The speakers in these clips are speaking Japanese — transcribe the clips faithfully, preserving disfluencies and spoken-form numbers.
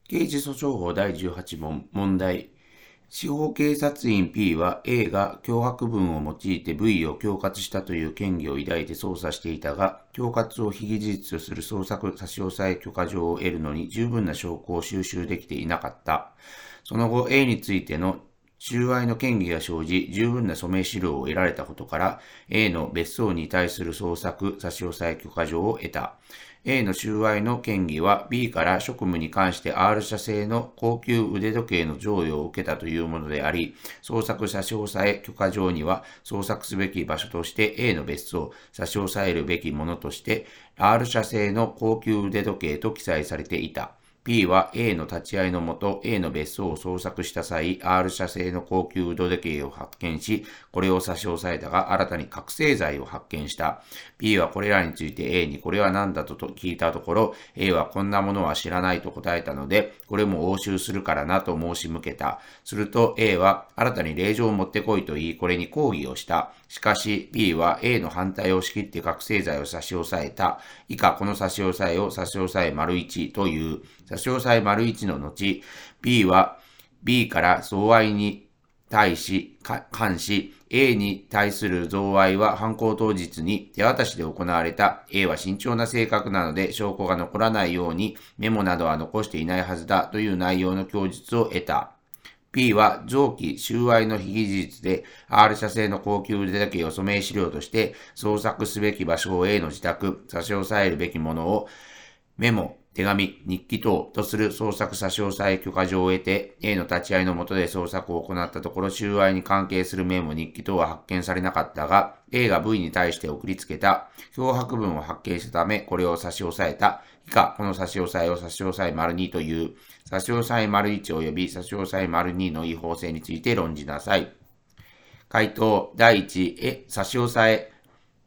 刑事訴訟法だいじゅうはち問問題。司法警察員 P は A が脅迫文を用いて V を恐喝したという嫌疑を抱いて捜査していたが、恐喝を非議事実とする捜索差し押さえ許可状を得るのに十分な証拠を収集できていなかった。その後 A についての収賄の嫌疑が生じ、十分な署名資料を得られたことから、A の別荘に対する捜索差し押さえ許可状を得た。A の収賄の嫌疑は B から職務に関して R 社製の高級腕時計の贈与を受けたというものであり、捜索差し押さえ許可状には捜索すべき場所として A の別荘、差し押さえるべきものとして R 社製の高級腕時計と記載されていた。P は A の立ち会いのもと A の別荘を捜索した際、R 社製の高級腕時計を発見し、これを差し押さえたが新たに覚醒剤を発見した。P はこれらについて A にこれは何だと聞いたところ、A はこんなものは知らないと答えたので、これも押収するからなと申し向けた。すると A は新たに令状を持ってこいと言い、これに抗議をした。しかし B は A の反対を仕切って覚醒剤を差し押さえた。以下この差し押さえを差し押さえ ① という。差し押さえ ① の後、B は B から贈賄に対し、関し、A に対する贈賄は犯行当日に手渡しで行われた。A は慎重な性格なので証拠が残らないようにメモなどは残していないはずだという内容の供述を得た。P は上記収賄の非議事実で R 社製の高級腕時計を署名資料として捜索すべき場所を A の自宅、差し押さえるべきものをメモ、手紙、日記等とする捜索差し押さえ許可状を得て A の立ち会いの下で捜索を行ったところ収賄に関係するメモ、日記等は発見されなかったが A が V に対して送りつけた脅迫文を発見したためこれを差し押さえた。以下この差し押さえを差し押さえ ② という。差し押さえ ① 及び差し押さえ ② の違法性について論じなさい。回答だいいち、え、差し押さえ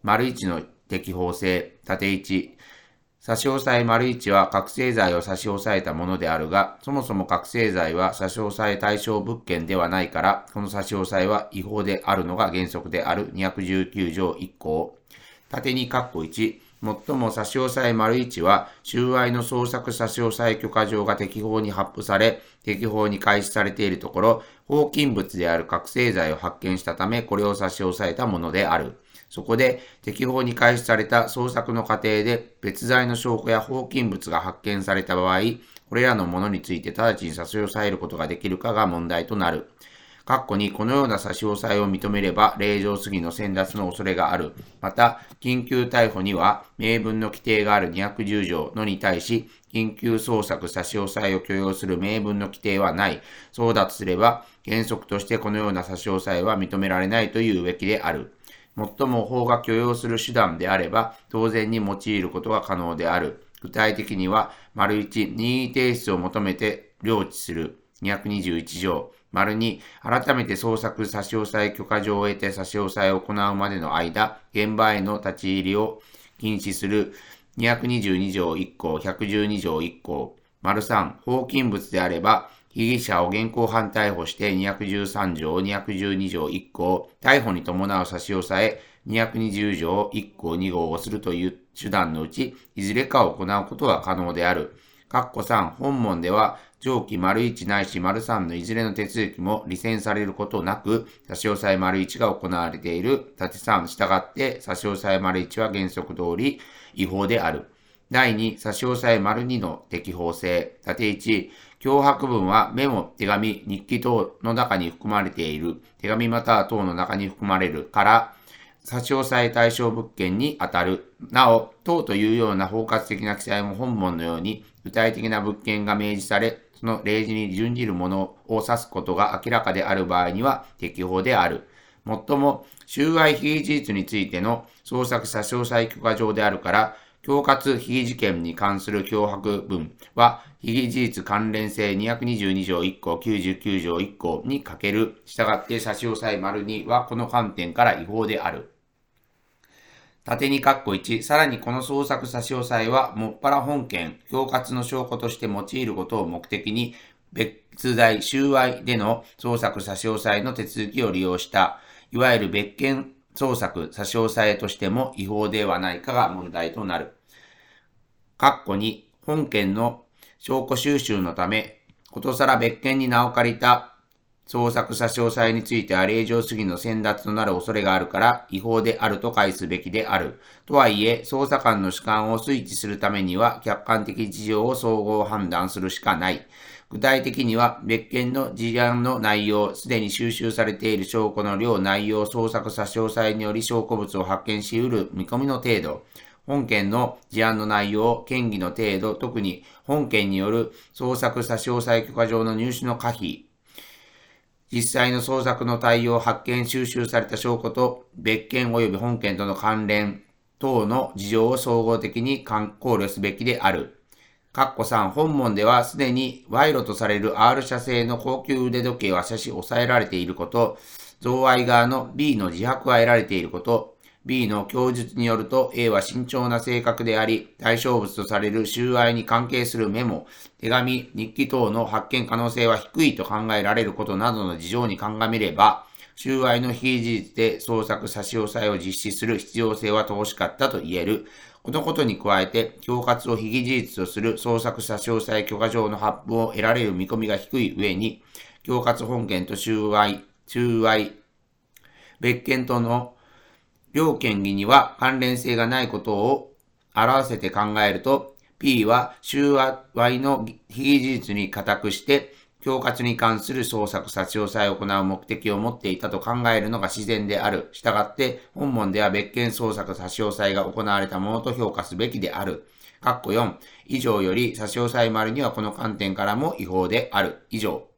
① の適法性。縦いち、差し押さえ ① は覚醒剤を差し押さえたものであるが、そもそも覚醒剤は差し押さえ対象物件ではないから、この差し押さえは違法であるのが原則であるにひゃくじゅうきゅう条いっ項。縦に括弧いち、最も差し押さえ ① は、収賄の捜索差し押さえ許可状が適法に発布され、適法に開始されているところ、法金物である覚醒剤を発見したため、これを差し押さえたものである。そこで、適法に開始された捜索の過程で、別罪の証拠や法金物が発見された場合、これらのものについて直ちに差し押さえることができるかが問題となる。括弧にこのような差し押さえを認めれば、令状過ぎの先達の恐れがある。また、緊急逮捕には、明文の規定があるにひゃくじゅう条のに対し、緊急捜索差し押さえを許容する明文の規定はない。そうだとすれば、原則としてこのような差し押さえは認められないというべきである。もっとも法が許容する手段であれば、当然に用いることが可能である。具体的には、①、任意提出を求めて領知する。にひゃくにじゅういち条。②、改めて捜索差し押さえ許可状を得て差し押さえを行うまでの間、現場への立ち入りを禁止する。にひゃくにじゅうに条いっ項、ひゃくじゅうに条いっ項。③、法金物であれば、被疑者を現行犯逮捕してにひゃくじゅうさん条、にひゃくじゅうに条いっ項、逮捕に伴う差し押さえ、にひゃくにじゅう条いっ項に号をするという手段のうち、いずれかを行うことは可能である。括弧さん、本文では、上記 ① ないし ③ のいずれの手続きも履戦されることなく、差し押さえ ① が行われている。縦さん、従って差し押さえ ① は原則通り違法である。だいに、差し押さえ ② の適法性。縦いち、脅迫文はメモ、手紙、日記等の中に含まれている。手紙または等の中に含まれるから、差し押さえ対象物件に当たる。なお、等というような包括的な記載も本文のように、具体的な物件が明示され、その例示に準じるものを指すことが明らかである場合には適法である。もっとも、収賄非議事実についての捜索差し押さえ許可状であるから、恐喝非議事件に関する脅迫文は、非議事実関連性にひゃくにじゅうに条いっ項、きゅうじゅうきゅう条いっ項に欠ける。したがって差し押さえ ② はこの観点から違法である。縦に括弧いち、さらにこの捜索差し押さえは、もっぱら本件、恐喝の証拠として用いることを目的に、別罪、収賄での捜索差し押さえの手続きを利用した、いわゆる別件捜索差し押さえとしても違法ではないかが問題となる。括弧に、本件の証拠収集のため、ことさら別件に名を借りた捜索差し押さえについては令状過ぎの先達となる恐れがあるから違法であると解すべきである。とはいえ、捜査官の主観を推知するためには客観的事情を総合判断するしかない。具体的には、別件の事案の内容、すでに収集されている証拠の量、内容、捜索差し押さえにより証拠物を発見し得る見込みの程度、本件の事案の内容、嫌疑の程度、特に本件による捜索差し押さえ許可状の入手の可否、実際の捜索の対応、発見、収集された証拠と別件及び本件との関連等の事情を総合的に考慮すべきである。かっこさん、本文ではすでに賄賂とされる R 社製の高級腕時計は差し押さえられていること、贈賄側の B の自白が得られていること、B の供述によると A は慎重な性格であり、対象物とされる収賄に関係するメモ、手紙、日記等の発見可能性は低いと考えられることなどの事情に鑑みれば、収賄の非事実で捜索差し押さえを実施する必要性は乏しかったと言える。このことに加えて、恐喝を非事実とする捜索差し押さえ許可状の発布を得られる見込みが低い上に、恐喝本件と収賄、収賄、別件との両嫌疑には関連性がないことを表せて考えると、P は収賄の非事実に固くして、恐喝に関する捜索差し押さえを行う目的を持っていたと考えるのが自然である。したがって、本文では別件捜索差し押さえが行われたものと評価すべきである。括弧よん、以上より差し押さえ丸にはこの観点からも違法である。以上。